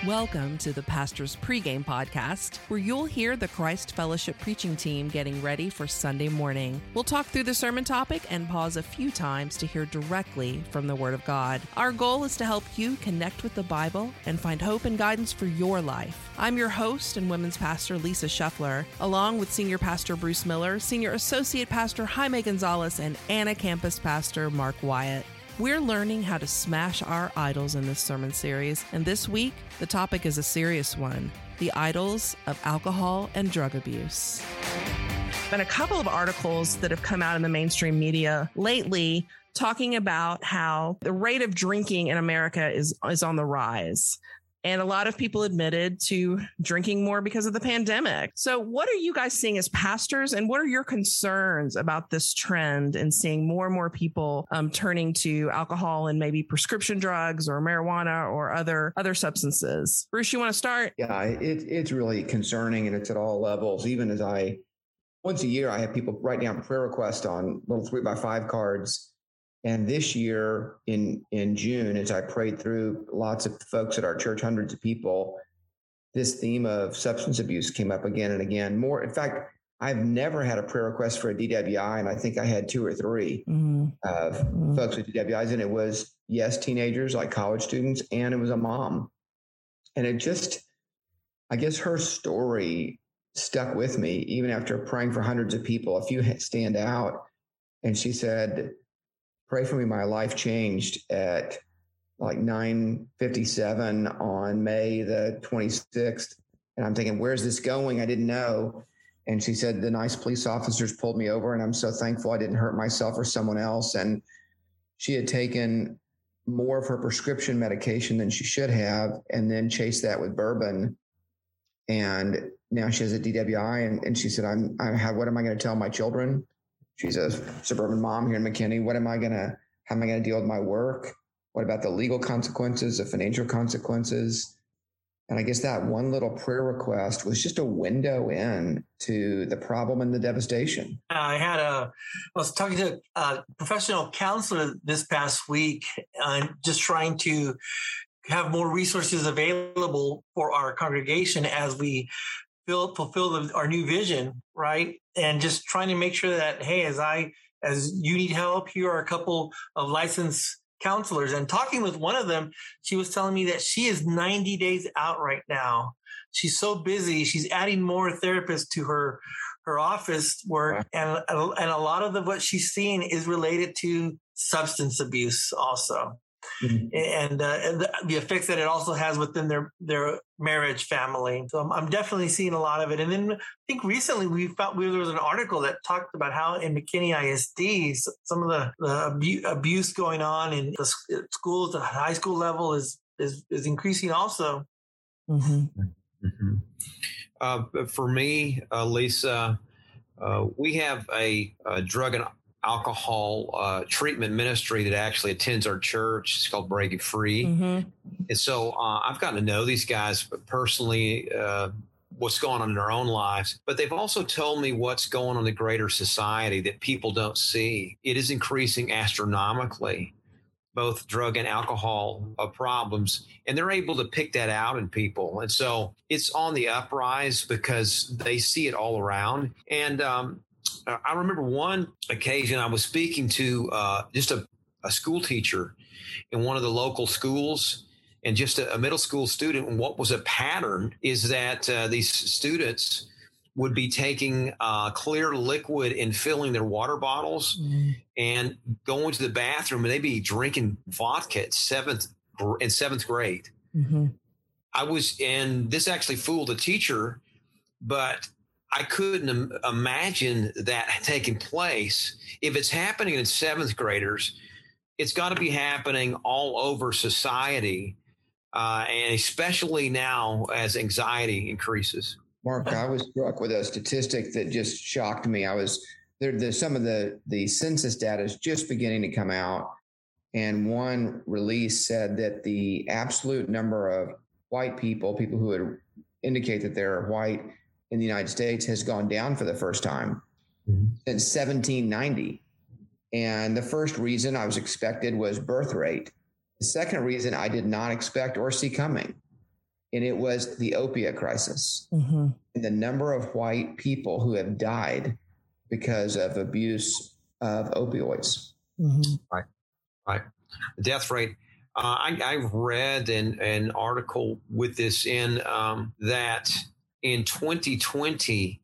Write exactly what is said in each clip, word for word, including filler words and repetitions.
Welcome to the Pastor's Pregame Podcast, where you'll hear the Christ Fellowship preaching team getting ready for Sunday morning. We'll talk through the sermon topic and pause a few times to hear directly from the Word of God. Our goal is to help you connect with the Bible and find hope and guidance for your life. I'm your host and women's pastor, Lisa Scheffler, along with Senior Pastor Bruce Miller, Senior Associate Pastor Jaime Gonzalez, and Anna Campus Pastor Mark Wyatt. We're learning how to smash our idols in this sermon series, and this week, the topic is a serious one: the idols of alcohol and drug abuse. Been a couple of articles that have come out in the mainstream media lately talking about how the rate of drinking in America is, is on the rise. And a lot of people admitted to drinking more because of the pandemic. So what are you guys seeing as pastors, and what are your concerns about this trend and seeing more and more people um, turning to alcohol and maybe prescription drugs or marijuana or other other substances? Bruce, you want to start? Yeah, it, it's really concerning, and it's at all levels. Even as I, once a year, I have people write down prayer requests on little three by five cards. And this year in, in June, as I prayed through lots of folks at our church, hundreds of people, this theme of substance abuse came up again and again. More, in fact, I've never had a prayer request for a D W I, and I think I had two or three mm-hmm. of mm-hmm. folks with D W Is, and it was, yes, teenagers like college students, and it was a mom. And it just, I guess her story stuck with me, even after praying for hundreds of people. A few stand out, and she said, "Pray for me, my life changed at like nine fifty-seven on May the twenty-sixth. And I'm thinking, where's this going? I didn't know. And she said, the nice police officers pulled me over, and I'm so thankful I didn't hurt myself or someone else. And she had taken more of her prescription medication than she should have, and then chased that with bourbon. And now she has a D W I. And, and she said, I'm, I have, what am I going to tell my children? She's a suburban mom here in McKinney. What am I going to, how am I going to deal with my work? What about the legal consequences, the financial consequences? And I guess that one little prayer request was just a window in to the problem and the devastation. I had a, I was talking to a professional counselor this past week, uh, just trying to have more resources available for our congregation as we Fill, fulfill the, our new vision, right? And just trying to make sure that, hey, as I, as you need help, here are a couple of licensed counselors. And talking with one of them, she was telling me that she is ninety days out right now. She's so busy. She's adding more therapists to her, her office work. Wow. And, and a lot of the, what she's seeing is related to substance abuse also. Mm-hmm. And, uh, and the, the effects that it also has within their, their marriage family. So I'm, I'm definitely seeing a lot of it. And then I think recently we found there was an article that talked about how in McKinney I S D, some of the, the abu- abuse going on in the schools, the high school level is, is, is increasing also. Mm-hmm. Mm-hmm. Uh, for me, uh, Lisa, uh, we have a, a drug and alcohol uh, treatment ministry that actually attends our church. It's called Break It Free. Mm-hmm. And so uh, I've gotten to know these guys personally, uh, what's going on in their own lives. But they've also told me what's going on in the greater society that people don't see. It is increasing astronomically, both drug and alcohol uh, problems. And they're able to pick that out in people. And so it's on the uprise because they see it all around. And um I remember one occasion I was speaking to uh, just a, a school teacher in one of the local schools, and just a, a middle school student. And what was a pattern is that uh, these students would be taking uh, clear liquid and filling their water bottles mm-hmm. and going to the bathroom, and they'd be drinking vodka at seventh in seventh grade. Mm-hmm. I was, and this actually fooled the teacher, but I couldn't im- imagine that taking place. If it's happening in seventh graders, it's got to be happening all over society, uh, and especially now as anxiety increases. Mark, I was struck with a statistic that just shocked me. I was there. There's some of the the census data is just beginning to come out, and one release said that the absolute number of white people, people who would indicate that they're white in the United States, has gone down for the first time mm-hmm. since seventeen ninety. And the first reason I was expected was birth rate. The second reason I did not expect or see coming. and it was the opiate crisis. Mm-hmm. And the number of white people who have died because of abuse of opioids. Mm-hmm. Right, right. The death rate. Uh, I, I've read an, an article with this in um, that in twenty twenty,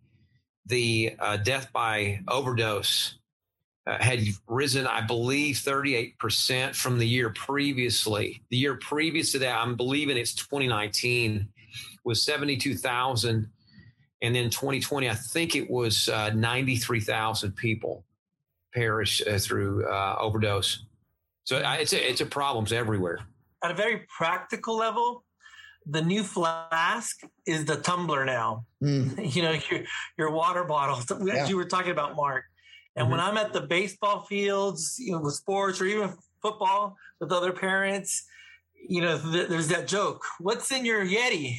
the uh, death by overdose uh, had risen, I believe, thirty-eight percent from the year previously. The year previous to that, I'm believing it's twenty nineteen, was seventy-two thousand. And then twenty twenty, I think it was uh, ninety-three thousand people perish uh, through uh, overdose. So it's a, it's a problems everywhere. At a very practical level, the new flask is the tumbler now. Mm. You know, your, your water bottle, yeah. as you were talking about, Mark. And mm-hmm. when I'm at the baseball fields, you know, with sports or even football with other parents, you know, th- there's that joke. What's in your Yeti?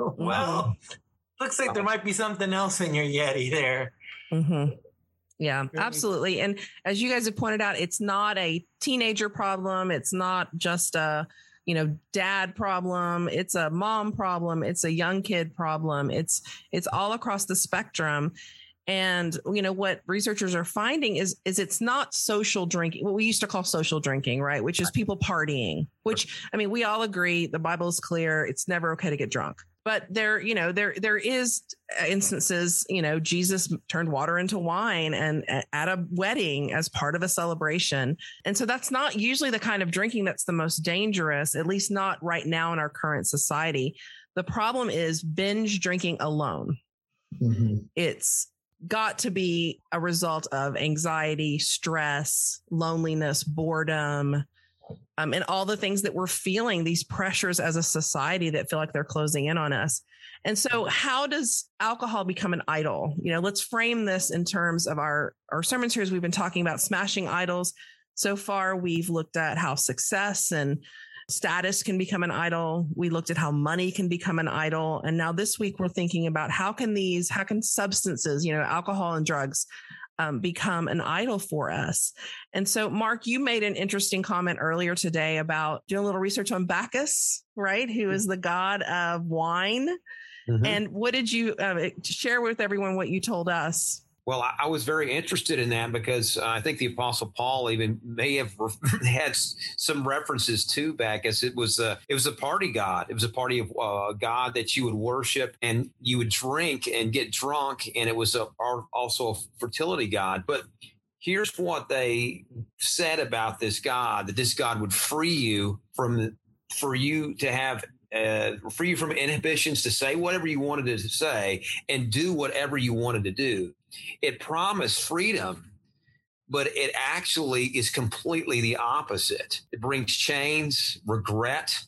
Well, looks like there might be something else in your Yeti there. Mm-hmm. Yeah, absolutely. And as you guys have pointed out, it's not a teenager problem. It's not just a, you know, dad problem. It's a mom problem. It's a young kid problem. It's it's all across the spectrum. And, you know, what researchers are finding is, is it's not social drinking, what we used to call social drinking, right? Which is people partying, which, I mean, we all agree the Bible is clear. It's never okay to get drunk. But there, you know, there there is instances, you know, Jesus turned water into wine and at a wedding as part of a celebration. And so that's not usually the kind of drinking that's the most dangerous, at least not right now in our current society. The problem is binge drinking alone. Mm-hmm. It's got to be a result of anxiety, stress, loneliness, boredom, Um, and all the things that we're feeling, these pressures as a society that feel like they're closing in on us. And so how does alcohol become an idol? You know, let's frame this in terms of our, our sermon series. We've been talking about smashing idols. So far, we've looked at how success and status can become an idol. We looked at how money can become an idol. And now this week, we're thinking about how can these, how can substances, you know, alcohol and drugs, Um, become an idol for us. And so, Mark, you made an interesting comment earlier today about doing a little research on Bacchus, right? Who is the god of wine. Mm-hmm. And what did you uh, share with everyone what you told us? Well, I, I was very interested in that because uh, I think the Apostle Paul even may have re- had some references to Bacchus. It was a, it was a party god. It was a party of uh, God that you would worship and you would drink and get drunk. And it was a, also a fertility god. But here's what they said about this God, that this God would free you from, for you to have Uh, free you from inhibitions to say whatever you wanted to say and do whatever you wanted to do. It promised freedom, but it actually is completely the opposite. It brings chains, regret,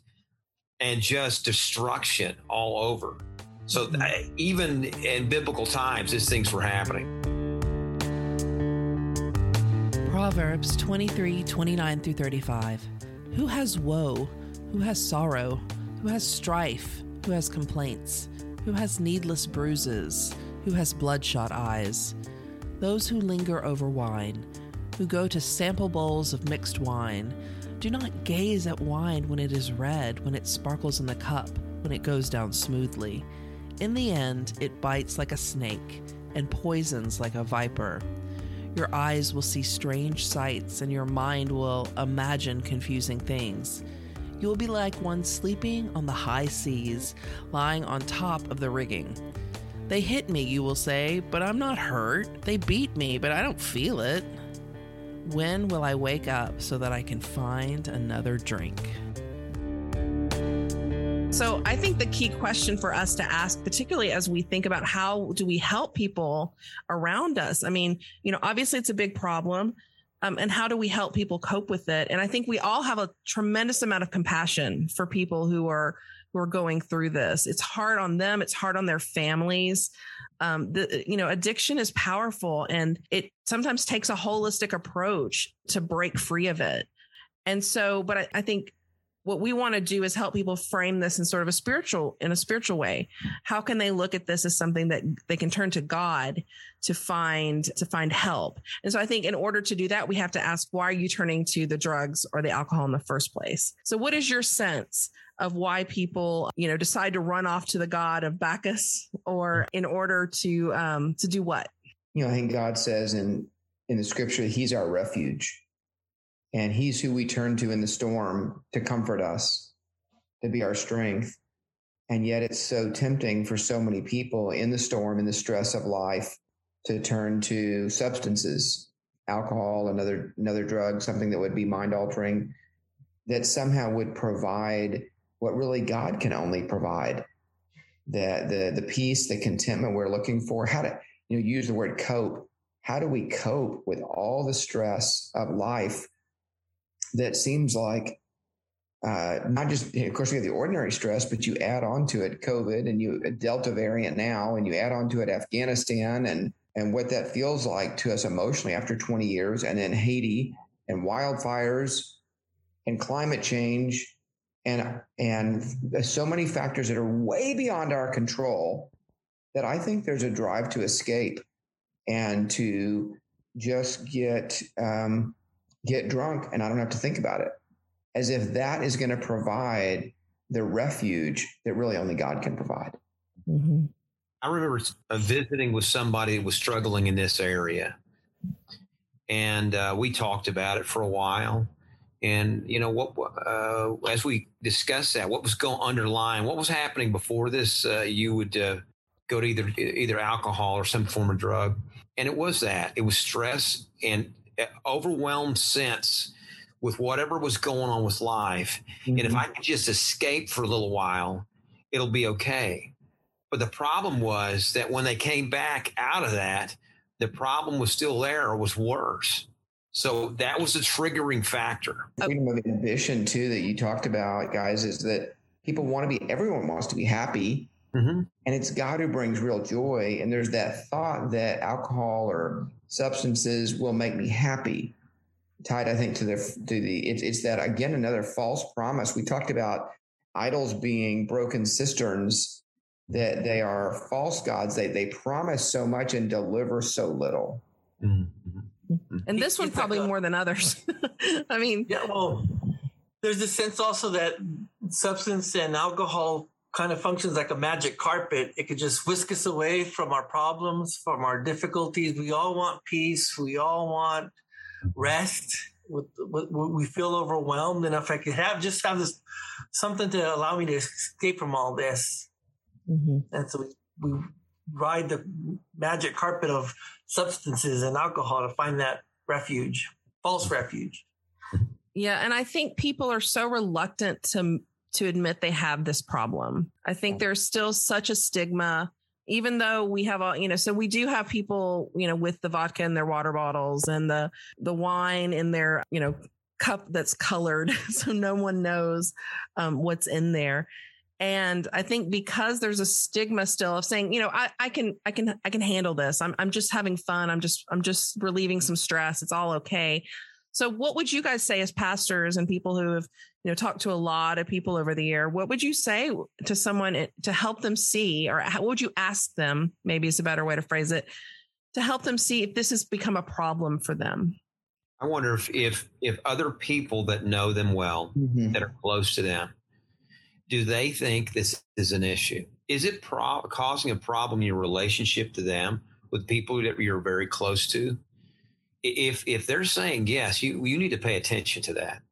and just destruction all over. So uh, even in biblical times, these things were happening. Proverbs twenty-three, twenty-nine through thirty-five. Who has woe? Who has sorrow? Who has strife? Who has complaints? Who has needless bruises? Who has bloodshot eyes? Those who linger over wine, who go to sample bowls of mixed wine. Do not gaze at wine when it is red, when it sparkles in the cup, when it goes down smoothly. In the end, it bites like a snake and poisons like a viper. Your eyes will see strange sights, and your mind will imagine confusing things. You will be like one sleeping on the high seas, lying on top of the rigging. They hit me, you will say, but I'm not hurt. They beat me, but I don't feel it. When will I wake up so that I can find another drink? So I think the key question for us to ask, particularly as we think about how do we help people around us? I mean, you know, obviously it's a big problem. Um, and how do we help people cope with it? And I think we all have a tremendous amount of compassion for people who are who are going through this. It's hard on them. It's hard on their families. Um, the, you know, addiction is powerful, and it sometimes takes a holistic approach to break free of it. And so, but I, I think what we want to do is help people frame this in sort of a spiritual, in a spiritual way. How can they look at this as something that they can turn to God to find to find help. And so I think in order to do that, we have to ask, why are you turning to the drugs or the alcohol in the first place? So what is your sense of why people, you know, decide to run off to the god of Bacchus, or in order to um, to do what? You know, I think God says in in the scripture, he's our refuge, and he's who we turn to in the storm to comfort us, to be our strength. And yet it's so tempting for so many people in the storm, in the stress of life, to turn to substances, alcohol, another another drug, something that would be mind altering, that somehow would provide what really God can only provide. The the the peace, the contentment we're looking for. How to, you know, use the word cope. How do we cope with all the stress of life that seems like Uh, not just, of course, we have the ordinary stress, but you add on to it COVID, and you a Delta variant now, and you add on to it Afghanistan and and what that feels like to us emotionally after twenty years, and then Haiti and wildfires and climate change, and and so many factors that are way beyond our control, that I think there's a drive to escape and to just get um, get drunk, and I don't have to think about it, as if that is going to provide the refuge that really only God can provide. Mm-hmm. I remember visiting with somebody that was struggling in this area, and uh, we talked about it for a while. And, you know, what uh, as we discussed that, what was going underlying, what was happening before this, uh, you would uh, go to either either alcohol or some form of drug. And it was that. It was stress and overwhelmed sense with whatever was going on with life. Mm-hmm. And if I could just escape for a little while, it'll be okay. But the problem was that when they came back out of that, the problem was still there or was worse. So that was a triggering factor. Freedom of ambition, too, that you talked about, guys, is that people want to be, everyone wants to be happy. Mm-hmm. And it's God who brings real joy. And there's that thought that alcohol or substances will make me happy. Tied, I think, to the to the it's it's that, again, another false promise. We talked about idols being broken cisterns, that they are false gods. They they promise so much and deliver so little. Mm-hmm. And this one probably like a, more than others. I mean, yeah. Well, there's a sense also that substance and alcohol kind of functions like a magic carpet. It could just whisk us away from our problems, from our difficulties. We all want peace. We all want rest. With, with, we feel overwhelmed, and if I could have just have this something to allow me to escape from all this, mm-hmm. and so we, we ride the magic carpet of substances and alcohol to find that refuge, false refuge. Yeah, and I think people are so reluctant to to admit they have this problem. I think there's still such a stigma. Even though we have all, you know, so we do have people, you know, with the vodka in their water bottles and the the wine in their, you know, cup that's colored, so no one knows um, what's in there. And I think because there's a stigma still of saying, you know, I, I can, I can, I can handle this. I'm, I'm just having fun. I'm just, I'm just relieving some stress. It's all okay. So what would you guys say as pastors and people who have, you know, talked to a lot of people over the year? What would you say to someone to help them see, or how would you ask them, maybe is a better way to phrase it, to help them see if this has become a problem for them? I wonder if if, if other people that know them well, mm-hmm. that are close to them, do they think this is an issue? Is it pro- causing a problem in your relationship to them with people that you're very close to? If if they're saying yes, you you need to pay attention to that.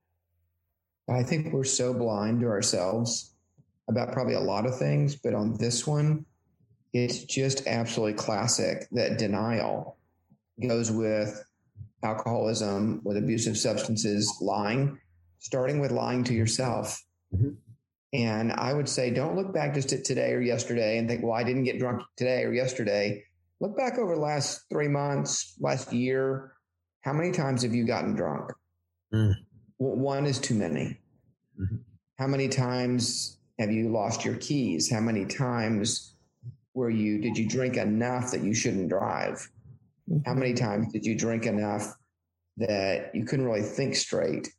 I think we're so blind to ourselves about probably a lot of things, but on this one, it's just absolutely classic that denial goes with alcoholism, with abusive substances, lying, starting with lying to yourself. Mm-hmm. And I would say, don't look back just at today or yesterday and think, well, I didn't get drunk today or yesterday. Look back over the last three months, last year. How many times have you gotten drunk? Mm. Well, one is too many. Mm-hmm. How many times have you lost your keys? How many times were you, did you drink enough that you shouldn't drive? Mm-hmm. How many times did you drink enough that you couldn't really think straight?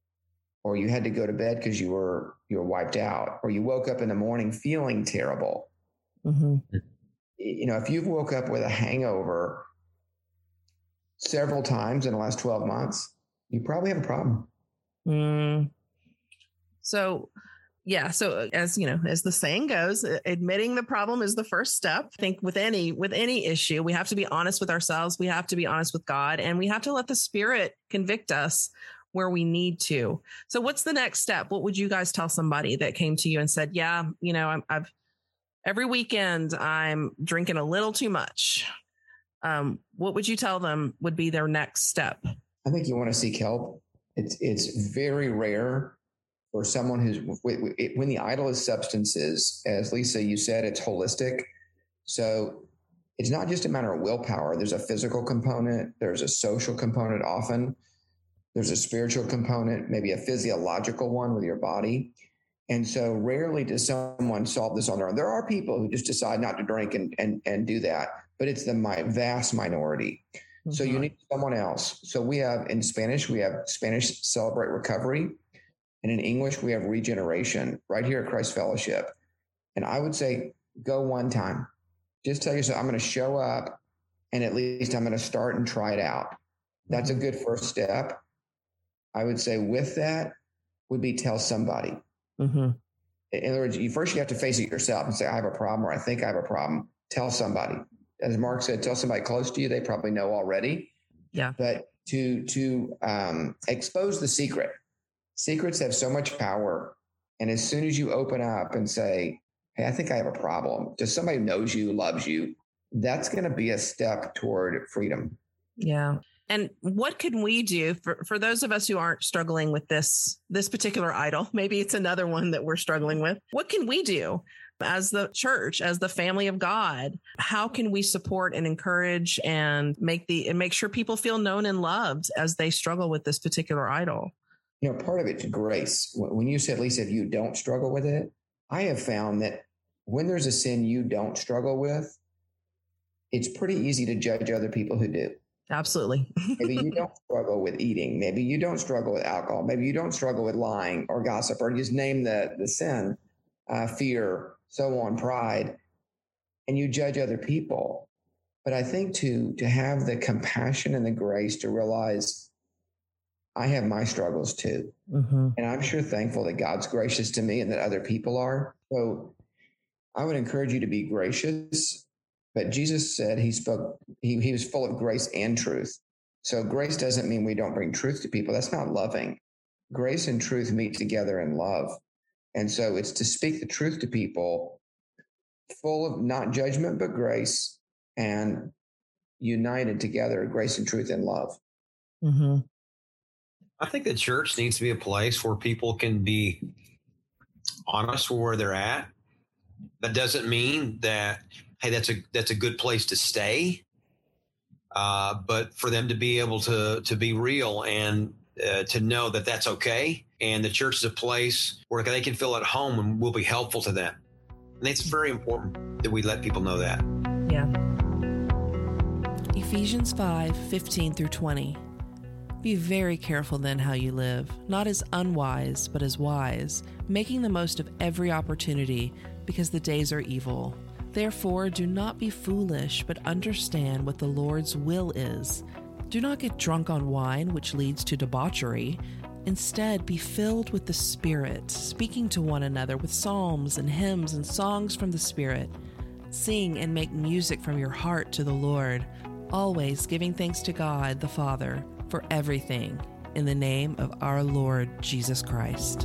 Or you had to go to bed because you were, you were wiped out, or you woke up in the morning feeling terrible. Mm-hmm. you know, if you've woke up with a hangover several times in the last twelve months, you probably have a problem. Mm. So, yeah. So as you know, as the saying goes, admitting the problem is the first step. I think with any, with any issue, we have to be honest with ourselves. We have to be honest with God, and we have to let the Spirit convict us where we need to. So what's the next step? What would you guys tell somebody that came to you and said, yeah, you know, I'm, I've every weekend I'm drinking a little too much. Um, what would you tell them would be their next step? I think you want to seek help. It's, it's very rare for someone who's, when the idol is substances, as Lisa, you said, it's holistic. So it's not just a matter of willpower. There's a physical component. There's a social component often. There's a spiritual component, maybe a physiological one with your body. And so rarely does someone solve this on their own. There are people who just decide not to drink and, and, and do that, but it's the my, vast minority. Mm-hmm. So you need someone else. So we have, in Spanish, we have Spanish Celebrate Recovery. And in English, we have Regeneration right here at Christ Fellowship. And I would say, go one time. Just tell yourself, I'm going to show up, and at least I'm going to start and try it out. That's a good first step. I would say with that would be tell somebody. Mm-hmm. In other words, you first you have to face it yourself and say, I have a problem, or I think I have a problem. Tell somebody. As Mark said, tell somebody close to you. They probably know already. Yeah. But to to um, expose the secret. Secrets have so much power. And as soon as you open up and say, hey, I think I have a problem, just somebody who knows you, loves you, that's going to be a step toward freedom. Yeah. And what can we do for, for those of us who aren't struggling with this, this particular idol? Maybe it's another one that we're struggling with. What can we do as the church, as the family of God? How can we support and encourage and make the, and make sure people feel known and loved as they struggle with this particular idol? You know, part of it's grace. When you said, Lisa, if you don't struggle with it, I have found that when there's a sin you don't struggle with, it's pretty easy to judge other people who do. Absolutely. Maybe you don't struggle with eating. Maybe you don't struggle with alcohol. Maybe you don't struggle with lying or gossip, or just name the, the sin, uh, fear, so on, pride, and you judge other people. But I think to, to have the compassion and the grace to realize I have my struggles too. Mm-hmm. And I'm sure thankful that God's gracious to me and that other people are. So I would encourage you to be gracious. But Jesus said he spoke, he, he was full of grace and truth. So grace doesn't mean we don't bring truth to people. That's not loving. Grace and truth meet together in love. And so it's to speak the truth to people, full of not judgment, but grace, and united together, grace and truth and love. Mm-hmm. I think the church needs to be a place where people can be honest with where they're at. That doesn't mean that, hey, that's a that's a good place to stay, uh, but for them to be able to to be real and uh, to know that that's okay. And the church is a place where they can feel at home and will be helpful to them. And it's very important that we let people know that. Yeah. Ephesians five, fifteen through twenty. Be very careful then how you live, not as unwise, but as wise, making the most of every opportunity, because the days are evil. Therefore, do not be foolish, but understand what the Lord's will is. Do not get drunk on wine, which leads to debauchery. Instead, be filled with the Spirit, speaking to one another with psalms and hymns and songs from the Spirit. Sing and make music from your heart to the Lord, always giving thanks to God the Father for everything, in the name of our Lord Jesus Christ.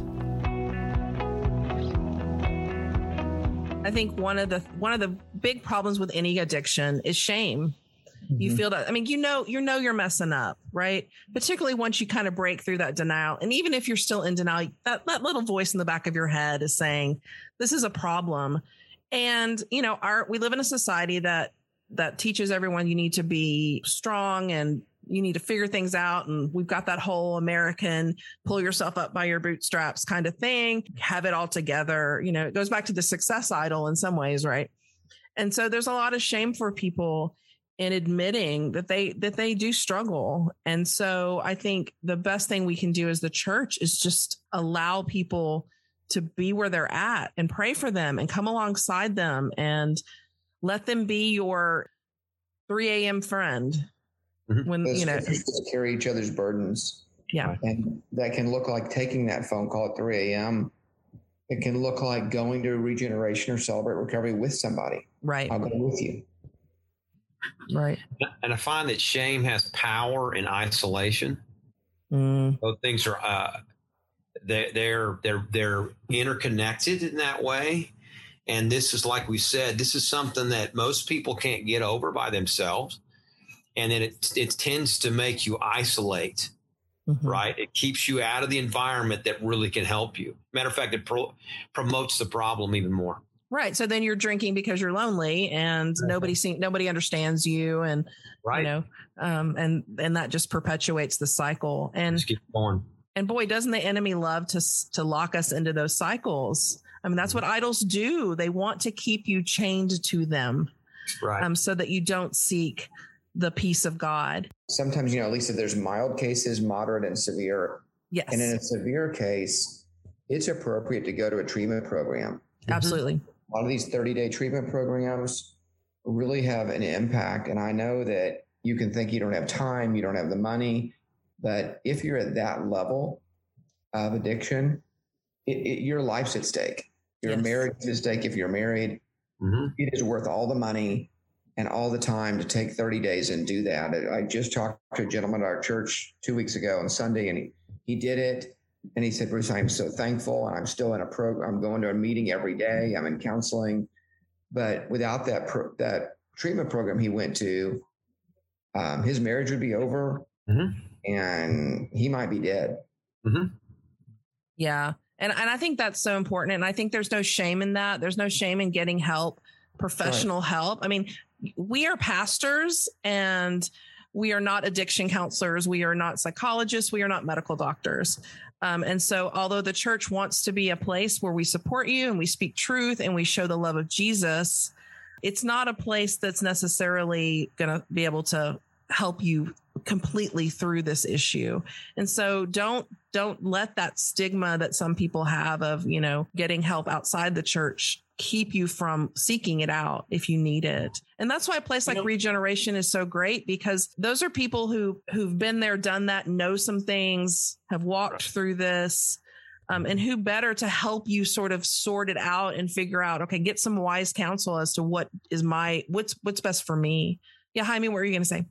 I think one of the one of the big problems with any addiction is shame. Mm-hmm. You feel that, I mean, you know, you know, you're messing up, right? Particularly once you kind of break through that denial. And even if you're still in denial, that, that little voice in the back of your head is saying, this is a problem. And, you know, our, we live in a society that, that teaches everyone you need to be strong and you need to figure things out. And we've got that whole American pull yourself up by your bootstraps kind of thing, have it all together. You know, it goes back to the success idol in some ways, right? And so there's a lot of shame for people in admitting that they, that they do struggle. And so I think the best thing we can do as the church is just allow people to be where they're at and pray for them and come alongside them and Let them be your three a.m. friend. Mm-hmm. When, Those you know, just carry each other's burdens. Yeah. And that can look like taking that phone call at three a.m. It can look like going to regeneration or Celebrate Recovery with somebody. Right. I'll go with you. Right. And I find that shame has power in isolation. Mm. Both things are, uh, they're, they're, they're, they're interconnected in that way. And this is, like we said, this is something that most people can't get over by themselves. And then it, it tends to make you isolate, mm-hmm. right? It keeps you out of the environment that really can help you. Matter of fact, it pro- promotes the problem even more. Right. So then you're drinking because you're lonely and okay. nobody see, nobody understands you. And, right. you know, um, and, and that just perpetuates the cycle. And just keep going. And boy, doesn't the enemy love to, to lock us into those cycles? I mean, that's what idols do. They want to keep you chained to them. Right. Um, so that you don't seek the peace of God. Sometimes, you know, Lisa, there's mild cases, moderate and severe. Yes. And in a severe case, it's appropriate to go to a treatment program. Absolutely. A lot of these thirty-day treatment programs really have an impact. And I know that you can think you don't have time, you don't have the money, but if you're at that level of addiction, it, it, your life's at stake. Your yes. marriage is at stake if you're married. Mm-hmm. It is worth all the money and all the time to take thirty days and do that. I just talked to a gentleman at our church two weeks ago on Sunday, and he, he did it. And he said, Bruce, I'm so thankful. And I'm still in a program. I'm going to a meeting every day. I'm in counseling. But without that, pro- that treatment program he went to, um, his marriage would be over mm-hmm. and he might be dead. Mm-hmm. Yeah. And, and I think that's so important. And I think there's no shame in that. There's no shame in getting help, professional right. help. I mean, we are pastors and we are not addiction counselors. We are not psychologists. We are not medical doctors. Um, and so although the church wants to be a place where we support you and we speak truth and we show the love of Jesus, it's not a place that's necessarily going to be able to help you completely through this issue. And so don't, don't let that stigma that some people have of, you know, getting help outside the church keep you from seeking it out if you need it. And that's why a place like you know, Regeneration is so great, because those are people who, who've been there, done that, know some things, have walked through this, um, and who better to help you sort of sort it out and figure out, okay, get some wise counsel as to what is my, what's, what's best for me. Yeah. Jaime, what were you going to say?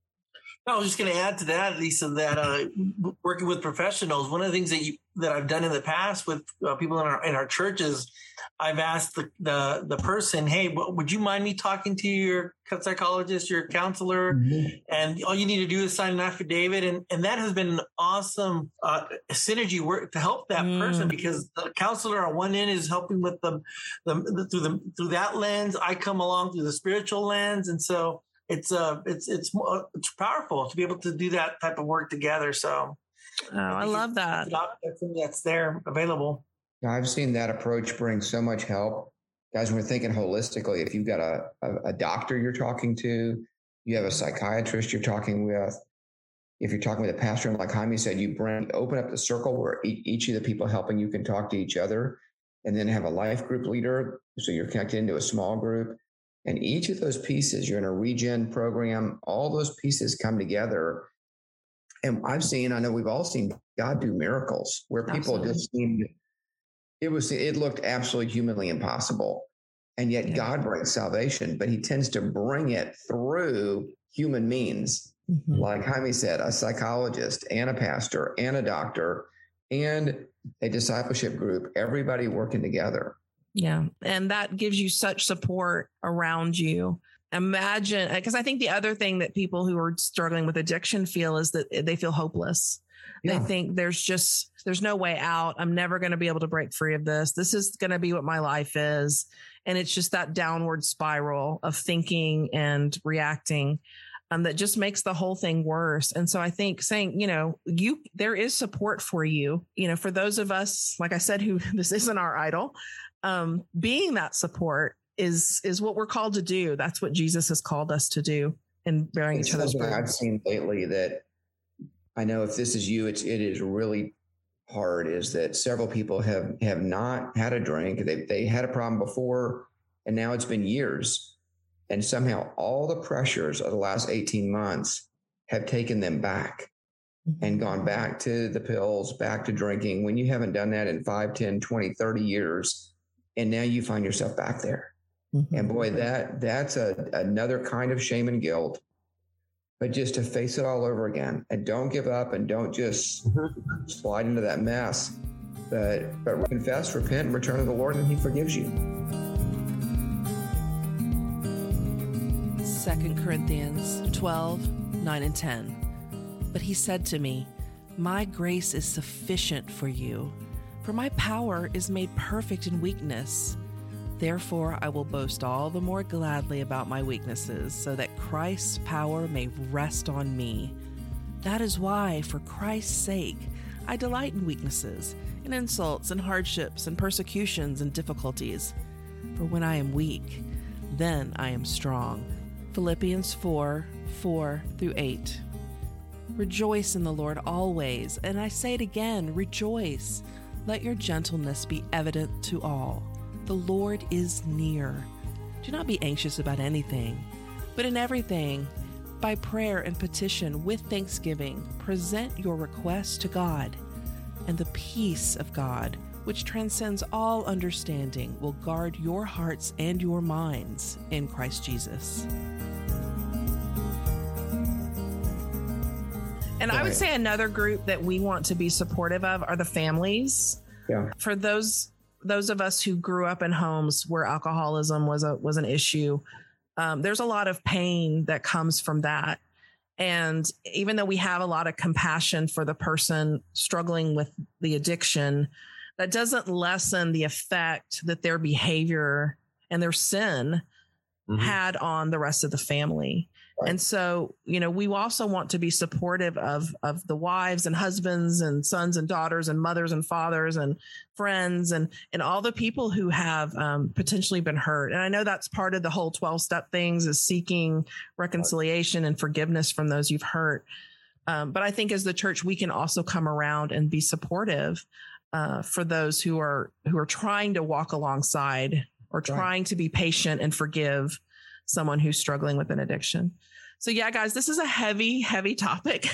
I was just going to add to that, Lisa, that uh, working with professionals, one of the things that you, that I've done in the past with uh, people in our in our churches, I've asked the, the the person, hey, would you mind me talking to your psychologist, your counselor? Mm-hmm. And all you need to do is sign an affidavit. And, and that has been an awesome uh, synergy work to help that mm. person, because the counselor on one end is helping with the, the, the through the through that lens. I come along through the spiritual lens. And so It's uh, it's it's it's powerful to be able to do that type of work together. So, oh, I, I love that. That's, that's there available. I've seen that approach bring so much help, guys. When we're thinking holistically, if you've got a, a a doctor you're talking to, you have a psychiatrist you're talking with, if you're talking with a pastor, and like Jaime said, you bring open up the circle where each of the people helping you can talk to each other, and then have a life group leader, so you're connected into a small group. And each of those pieces, you're in a regen program, all those pieces come together. And I've seen, I know we've all seen God do miracles where people Absolutely. just seemed, it was, it looked absolutely humanly impossible. And yet yeah. God brings salvation, but he tends to bring it through human means. Mm-hmm. Like Jaime said, a psychologist and a pastor and a doctor and a discipleship group, everybody working together. Yeah. And that gives you such support around you. Imagine, because I think the other thing that people who are struggling with addiction feel is that they feel hopeless. Yeah. They think there's just, there's no way out. I'm never going to be able to break free of this. This is going to be what my life is. And it's just that downward spiral of thinking and reacting um, that just makes the whole thing worse. And so I think saying, you know, you, there is support for you, you know, for those of us, like I said, who this isn't our idol. Um, being that support is is what we're called to do. That's what Jesus has called us to do, and bearing it's each other's burdens. I've seen lately that I know if this is you, it's it is really hard. Is that several people have have not had a drink. They they had a problem before, and now it's been years, And somehow all the pressures of the last eighteen months have taken them back and gone back to the pills, back to drinking, when you haven't done that in five, ten, twenty, thirty years. And now you find yourself back there. Mm-hmm. And boy, that that's a, another kind of shame and guilt. But just to face it all over again, and don't give up, and don't just mm-hmm. slide into that mess, but, but confess, repent, and return to the Lord, and he forgives you. Second Corinthians twelve, nine and ten. But he said to me, my grace is sufficient for you, for my power is made perfect in weakness. Therefore, I will boast all the more gladly about my weaknesses, so that Christ's power may rest on me. That is why, for Christ's sake, I delight in weaknesses, in insults and hardships and persecutions and difficulties. For when I am weak, then I am strong. Philippians four, four through eight. Rejoice in the Lord always, and I say it again, rejoice. Let your gentleness be evident to all. The Lord is near. Do not be anxious about anything, but in everything, by prayer and petition with thanksgiving, present your requests to God, and the peace of God, which transcends all understanding, will guard your hearts and your minds in Christ Jesus. And I would say another group that we want to be supportive of are the families. Yeah. For those those of us who grew up in homes where alcoholism was a was an issue, um, there's a lot of pain that comes from that. And even though we have a lot of compassion for the person struggling with the addiction, that doesn't lessen the effect that their behavior and their sin mm-hmm. had on the rest of the family. Right. And so, you know, we also want to be supportive of, of the wives and husbands and sons and daughters and mothers and fathers and friends and, and all the people who have um, potentially been hurt. And I know that's part of the whole twelve step things, is seeking reconciliation and forgiveness from those you've hurt. Um, but I think as the church, we can also come around and be supportive uh, for those who are, who are trying to walk alongside or trying right. to be patient and forgive someone who's struggling with an addiction. So yeah, guys, this is a heavy, heavy topic.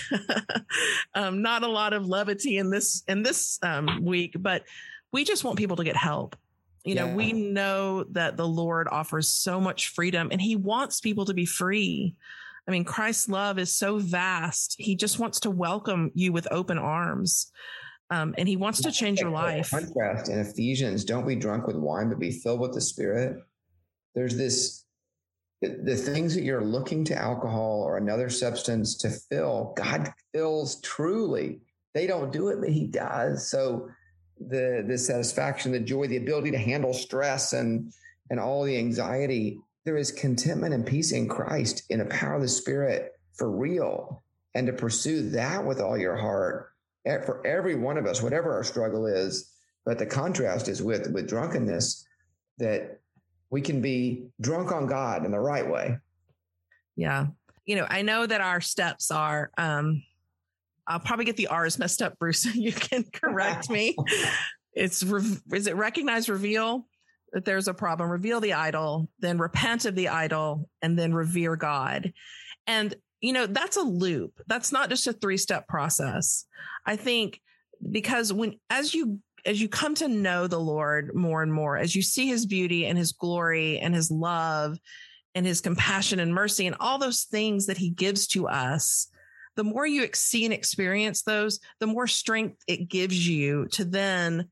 um, not a lot of levity in this, in this um, week, but we just want people to get help. You yeah. know, we know that the Lord offers so much freedom, and he wants people to be free. I mean, Christ's love is so vast. He just wants to welcome you with open arms. Um, and he wants to change your life. Contrast in Ephesians, don't be drunk with wine, but be filled with the Spirit. There's this, the, the things that you're looking to alcohol or another substance to fill, God fills truly. They don't do it, but he does. So the, the satisfaction, the joy, the ability to handle stress and, and all the anxiety, there is contentment and peace in Christ, in the power of the Spirit for real. And to pursue that with all your heart for every one of us, whatever our struggle is. But the contrast is with, with drunkenness, that we can be drunk on God in the right way. Yeah. You know, I know that our steps are, um, I'll probably get the R's messed up, Bruce. You can correct me. It's, is it recognize, reveal that there's a problem, reveal the idol, then repent of the idol, and then revere God. And, you know, that's a loop. That's not just a three-step process. I think because when, as you, as you come to know the Lord more and more, as you see his beauty and his glory and his love and his compassion and mercy and all those things that he gives to us, the more you see and experience those, the more strength it gives you to then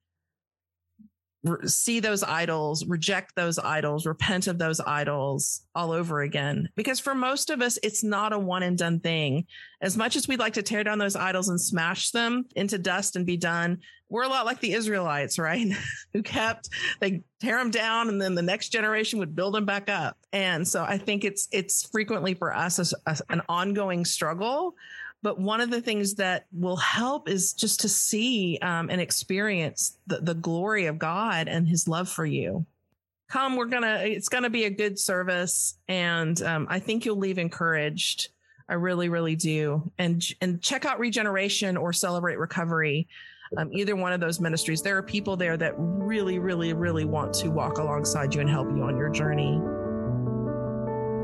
see those idols, reject those idols, repent of those idols all over again. Because for most of us, it's not a one and done thing. As much as we'd like to tear down those idols and smash them into dust and be done, we're a lot like the Israelites, right? Who kept, they tear them down and then the next generation would build them back up. And so I think it's, it's frequently for us as, as an ongoing struggle. But one of the things that will help is just to see um, and experience the, the glory of God and his love for you. Come, we're going to, it's going to be a good service. And um, I think you'll leave encouraged. I really, really do. And, and check out Regeneration or Celebrate Recovery. Um, either one of those ministries. There are people there that really, really, really want to walk alongside you and help you on your journey.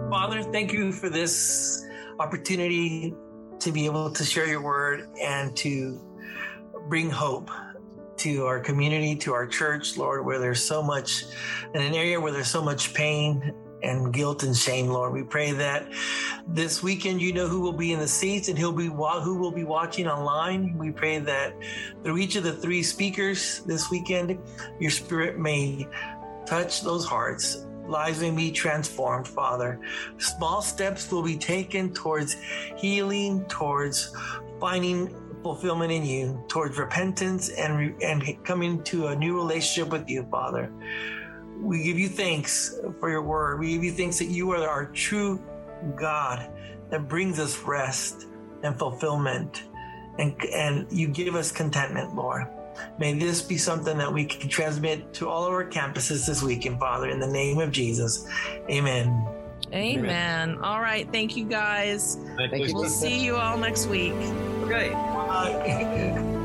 Father, thank you for this opportunity to be able to share your word and to bring hope to our community, to our church, Lord, where there's so much, in an area where there's so much pain and guilt and shame, Lord. We pray that this weekend, you know who will be in the seats and who'll be who will be watching online. We pray that through each of the three speakers this weekend, your Spirit may touch those hearts. Lives may be transformed, Father. Small steps will be taken towards healing, towards finding fulfillment in you, towards repentance and, and coming to a new relationship with you, Father. We give you thanks for your word. We give you thanks that you are our true God that brings us rest and fulfillment, and, and you give us contentment, Lord. May this be something that we can transmit to all of our campuses this weekend, Father, in the name of Jesus. Amen. Amen. Amen. All right. Thank you, guys. Thank you. We'll see you all next week. Okay. Bye.